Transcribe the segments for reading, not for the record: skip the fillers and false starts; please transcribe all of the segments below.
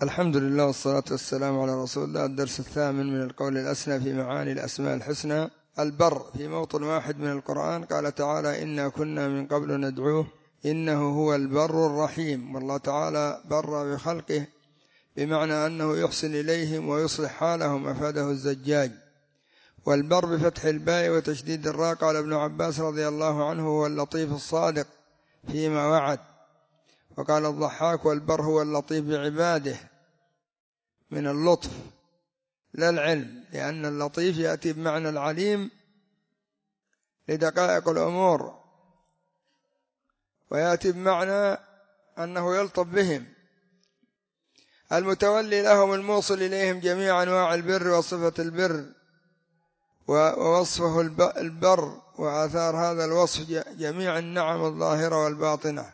الحمد لله والصلاة والسلام على رسول الله. الدرس الثامن من القول الأسنى في معاني الأسماء الحسنى. البر في موطن واحد من القرآن قال تعالى: إنا كنا من قبل ندعوه إنه هو البر الرحيم. والله تعالى بر بخلقه بمعنى أنه يحسن إليهم ويصلح حالهم، أفاده الزجاج. والبر بفتح الباء وتشديد الراء. قال ابن عباس رضي الله عنه: هو اللطيف الصادق فيما وعد. وقال الضحاك: والبر هو اللطيف بعباده، من اللطف لا العلم، لأن اللطيف يأتي بمعنى العليم لدقائق الأمور، ويأتي بمعنى أنه يلطف بهم، المتولي لهم الموصل إليهم جميع أنواع البر وصفة البر ووصفه البر وآثار هذا الوصف جميع النعم الظاهرة والباطنة،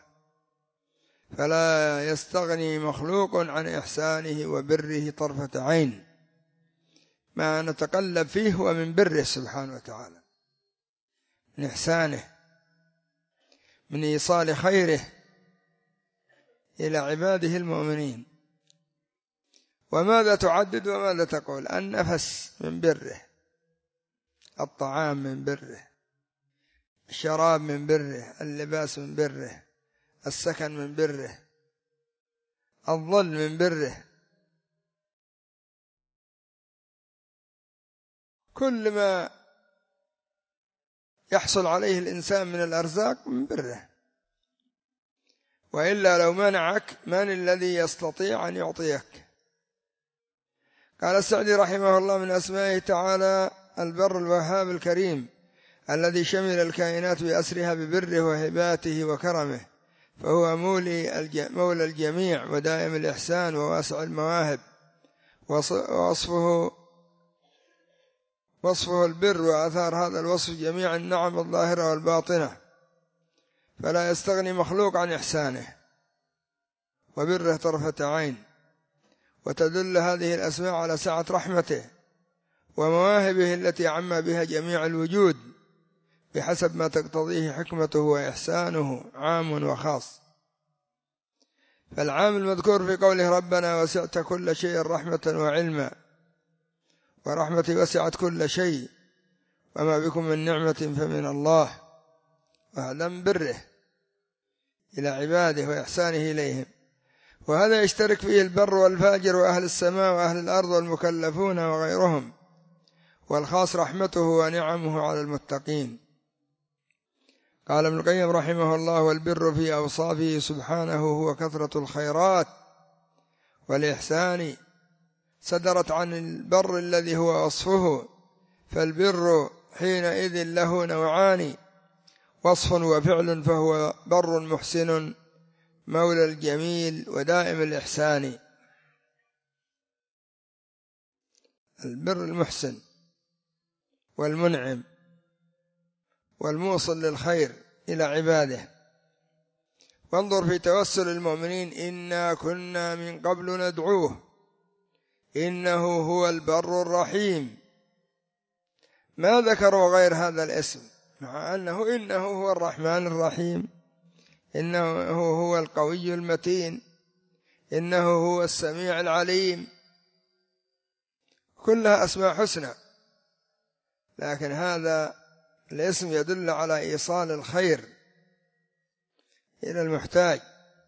فلا يستغني مخلوق عن إحسانه وبره طرفة عين. ما نتقلب فيه هو من بره سبحانه وتعالى، من إحسانه، من إيصال خيره إلى عباده المؤمنين. وماذا تعدد وماذا تقول؟ النفس من بره، الطعام من بره، الشراب من بره، اللباس من بره، السكن من بره، الظل من بره، كل ما يحصل عليه الإنسان من الأرزاق من بره. وإلا لو منعك من الذي يستطيع أن يعطيك؟ قال السعدي رحمه الله: من أسمائه تعالى البر الوهاب الكريم، الذي شمل الكائنات بأسرها ببره وهباته وكرمه، فهو مولى الجميع ودائم الإحسان وواسع المواهب. وصفه البر وآثار هذا الوصف جميع النعم الظاهرة والباطنة، فلا يستغني مخلوق عن إحسانه وبره طرفة عين. وتدل هذه الأسماء على سعة رحمته ومواهبه التي عم بها جميع الوجود بحسب ما تقتضيه حكمته وإحسانه، عام وخاص. فالعام المذكور في قوله: ربنا وسعت كل شيء رحمة وعلما، ورحمتي وسعت كل شيء، وما بكم من نعمة فمن الله. وهذا من بره إلى عباده وإحسانه إليهم. وهذا يشترك فيه البر والفاجر وأهل السماء وأهل الأرض والمكلفون وغيرهم، والخاص رحمته ونعمه على المتقين. قال ابن القيم رحمه الله: والبر في أوصافه سبحانه هو كثرة الخيرات والإحسان، صدرت عن البر الذي هو وصفه. فالبر حينئذ له نوعان: وصف وفعل، فهو بر محسن مولى الجميل ودائم الإحسان. البر المحسن والمنعم والموصل للخير إلى عباده. وانظر في توسل المؤمنين: إنا كنا من قبل ندعوه إنه هو البر الرحيم. ما ذكروا غير هذا الاسم، مع إنه هو الرحمن الرحيم، إنه هو القوي المتين، إنه هو السميع العليم، كلها أسماء حسنى. لكن هذا الاسم يدل على إيصال الخير إلى المحتاج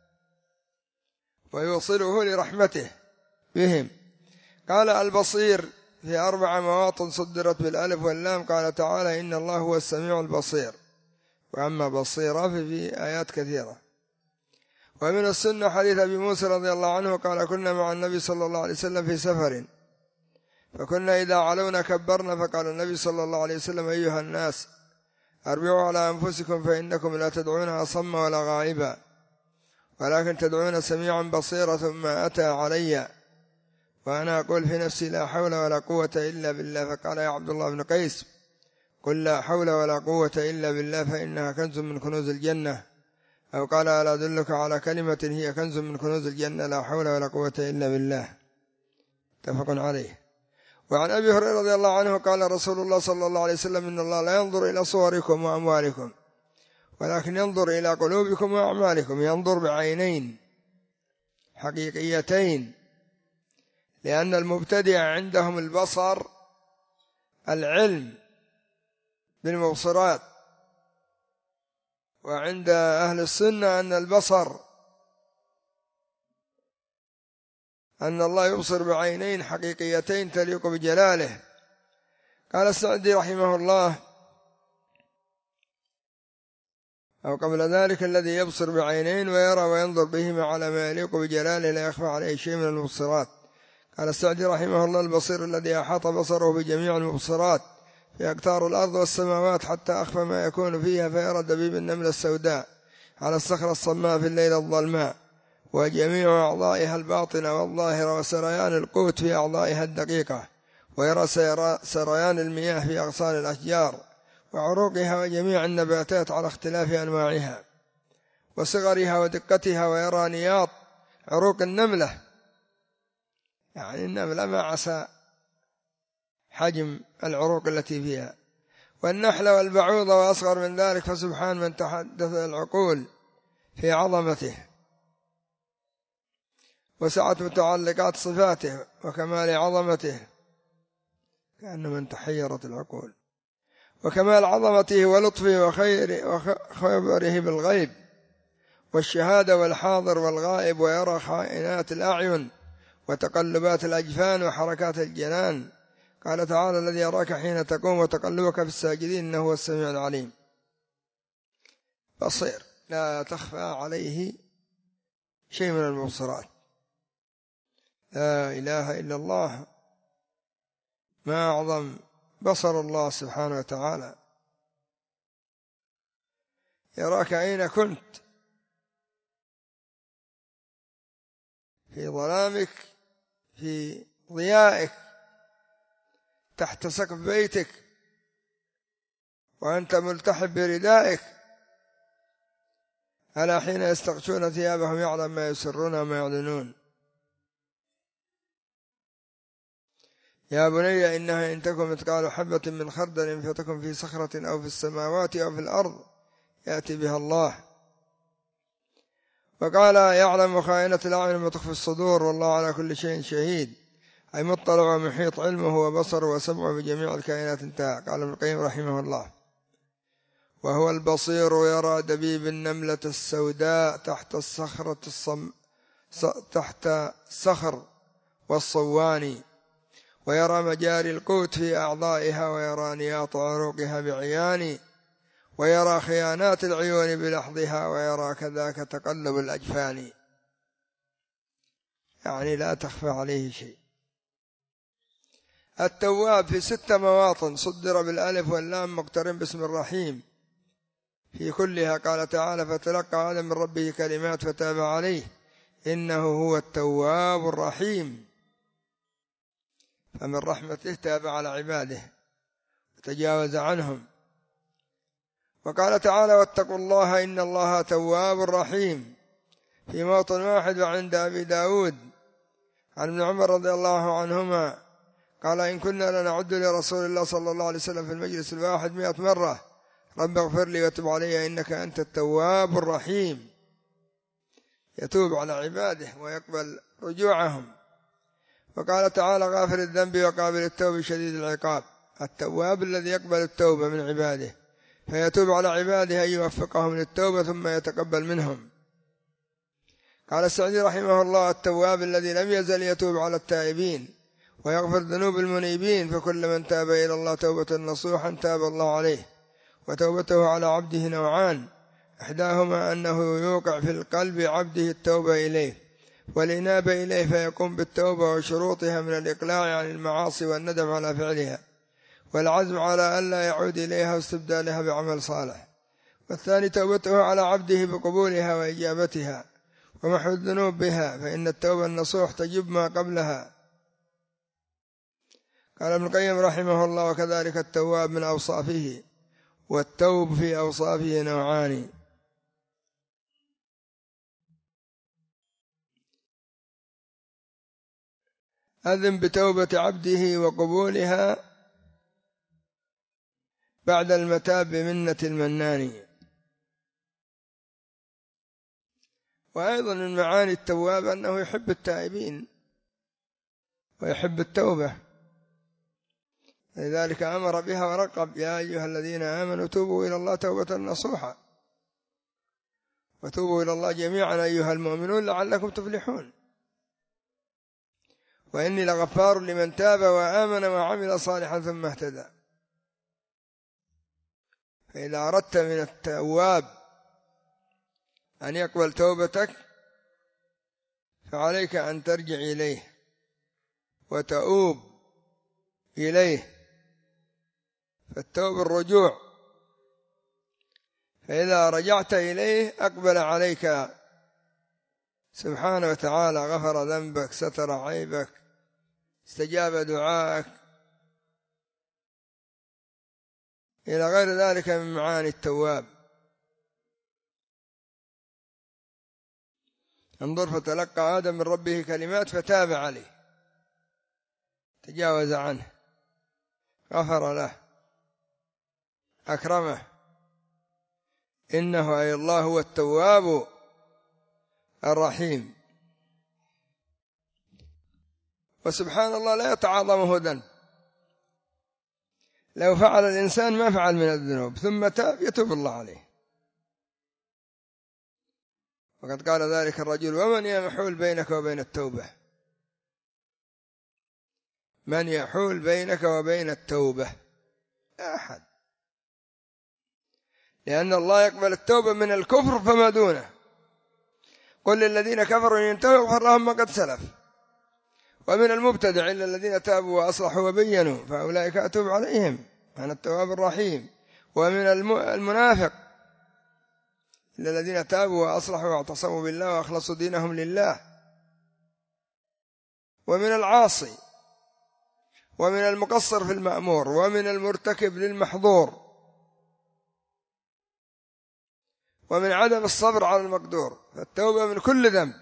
ويوصله لرحمته بهم. قال البصير في 4 مواطن صدرت بالألف واللام. قال تعالى: إن الله هو السميع البصير. وأما بصيرة في آيات كثيرة. ومن السنة حديث أبي موسى رضي الله عنه قال: كنا مع النبي صلى الله عليه وسلم في سفر، فكنا إذا علونا كبرنا، فقال النبي صلى الله عليه وسلم: أيها الناس، أربعوا على أنفسكم، فإنكم لا تدعون أصم ولا غائبا، ولكن تدعون سميعا بصيرا. ثم أتى علي وأنا أقول في نفسي: لا حول ولا قوة إلا بالله. فقال: يا عبد الله بن قيس، قل لا حول ولا قوة إلا بالله، فإنها كنز من كنوز الجنة. أو قال: ألا أدلك على كلمة هي كنز من كنوز الجنة، لا حول ولا قوة إلا بالله. متفق عليه. وعن أبي هريرة رضي الله عنه قال رسول الله صلى الله عليه وسلم: إن الله لا ينظر إلى صوركم وأموالكم، ولكن ينظر إلى قلوبكم وأعمالكم. ينظر بعينين حقيقيتين لأن المبتدع عندهم البصر العلم بالمبصرات، وعند أهل السنة أن البصر أن الله يبصر بعينين حقيقيتين تليق بجلاله. قال السعدي رحمه الله: أو قبل ذلك الذي يبصر بعينين ويرى وينظر بهما على ما يليق بجلاله لا يخفى عليه شيء من المبصرات. قال السعدي رحمه الله: البصير الذي أحاط بصره بجميع المبصرات في أقطار الأرض والسماوات حتى أخفى ما يكون فيها، فيرى دبيب النملة السوداء على الصخرة الصماء في الليل الظلماء، وجميع أعضائها الباطنة والظاهرة، وسريان القوت في أعضائها الدقيقة، ويرى سريان المياه في أغصان الأشجار وعروقها وجميع النباتات على اختلاف أنواعها وصغرها ودقتها، ويرى نياط عروق النملة، يعني النملة ما عسى حجم العروق التي فيها، والنحل والبعوضة وأصغر من ذلك. فسبحان من تحدث العقول في عظمته وسعة متعلقات صفاته وكمال عظمته، كأن من تحيرت العقول، وكمال عظمته ولطفه وخبره بالغيب والشهادة والحاضر والغائب، ويرى خائنات الأعين وتقلبات الأجفان وحركات الجنان. قال تعالى: الذي يراك حين تقوم وتقلبك في الساجدين إنه هو السميع العليم. بصير لا تخفى عليه شيء من المبصرات. لا إله إلا الله، ما أعظم بصر الله سبحانه وتعالى. يراك أين كنت، في ظلامك، في ضيائك، تحت سقف بيتك، وأنت ملتحف بردائك. ألا حين يستغشون ثيابهم يعلم ما يسرون وما يعلنون. يا بني إنها إن تكن مثقال حبة من خردل فتكن في صخرة أو في السماوات أو في الأرض يأتي بها الله. وقال: يعلم خائنة الأعين وما تخفي الصدور والله على كل شيء شهيد، أي مطلع ومحيط علمه وبصره وسمعه بجميع الكائنات. انتهى. قال ابن القيم رحمه الله: وهو البصير يرى دبيب النملة السوداء تحت صخر والصواني، ويرى مجاري القوت في أعضائها، ويرى نياط عروقها بعيان، ويرى خيانات العيون بلحظها، ويرى كذاك تقلب الأجفان، يعني لا تخفى عليه شيء. التواب في 6 مواطن صدر بالألف واللام مقترن باسم الرحيم في كلها. قال تعالى: فتلقى آدم من ربه كلمات فتاب عليه إنه هو التواب الرحيم. فمن رحمته تاب على عباده وتجاوز عنهم. وقال تعالى: واتقوا الله إن الله تواب رحيم في موطن واحد وعند أبي داود عن ابن عمر رضي الله عنهما قال: إن كنا لنعد لرسول الله صلى الله عليه وسلم في المجلس الواحد 100 مرة: رب اغفر لي وتب علي إنك أنت التواب الرحيم. يتوب على عباده ويقبل رجوعهم. وقال تعالى: غافر الذنب وقابل التوب شديد العقاب. التواب الذي يقبل التوبة من عباده فيتوب على عباده أن يوفقهم للتوبة ثم يتقبل منهم. قال السعدي رحمه الله: التواب الذي لم يزل يتوب على التائبين ويغفر ذنوب المنيبين، فكل من تاب إلى الله توبة نصوحا تاب الله عليه. وتوبته على عبده نوعان: إحداهما أنه يوقع في القلب عبده التوبة إليه والإنابة إليه فيقوم بالتوبة وشروطها من الإقلاع عن المعاصي والندم على فعلها والعزم على ألا يعود إليها واستبدالها بعمل صالح. والثاني توبته على عبده بقبولها وإجابتها ومحو الذنوب بها، فإن التوبة النصوح تجب ما قبلها. قال ابن القيم رحمه الله: وكذلك التواب من أوصافه، والتوب في أوصافه نوعان: أذن بتوبة عبده وقبولها بعد المتاب بمنة المنان. وأيضا من معاني التواب أنه يحب التائبين ويحب التوبة، لذلك أمر بها ورقب: يا أيها الذين آمنوا توبوا إلى الله توبة نصوحا وتوبوا إلى الله جميعا أيها المؤمنون لعلكم تفلحون، وإني لغفار لمن تاب وآمن وعمل صالحا ثم اهتدى. فإذا أردت من التواب أن يقبل توبتك فعليك أن ترجع إليه وتؤوب إليه، فالتوب الرجوع، فإذا رجعت إليه أقبل عليك سبحانه وتعالى، غفر ذنبك، ستر عيبك، استجاب دعاءك، إلى غير ذلك من معاني التواب. انظر: فتلقى آدم من ربه كلمات فتاب عليه، تجاوز عنه، غفر له، أكرمه، إنه أي الله هو التواب الرحيم. وسبحان الله لا يتعاظمه ذنب، لو فعل الإنسان ما فعل من الذنوب ثم تاب يتوب الله عليه. وقد قال ذلك الرجل: ومن يحول بينك وبين التوبة؟ من يحول بينك وبين التوبة؟ لا أحد، لأن الله يقبل التوبة من الكفر فما دونه. قل للذين كفروا إن ينتهوا يغفر لهم ما قد سلف، ومن المبتدع إلا الذين تابوا وأصلحوا وبينوا فأولئك أتوب عليهم، أنا التواب الرحيم. ومن المنافق إلا الذين تابوا وأصلحوا واعتصموا بالله وأخلصوا دينهم لله. ومن العاصي، ومن المقصر في المأمور، ومن المرتكب للمحظور، ومن عدم الصبر على المقدور. فالتوبة من كل ذنب،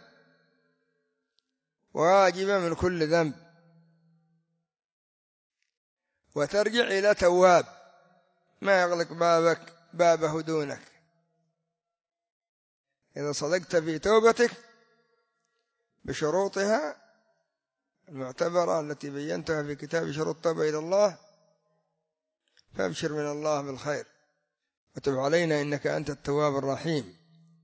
واجبة من كل ذنب، وترجع إلى تواب ما يغلق بابه دونك. إذا صدقت في توبتك بشروطها المعتبرة التي بينتها في كتاب شروط التوبة إلى الله فابشر من الله بالخير، وتب علينا إنك أنت التواب الرحيم.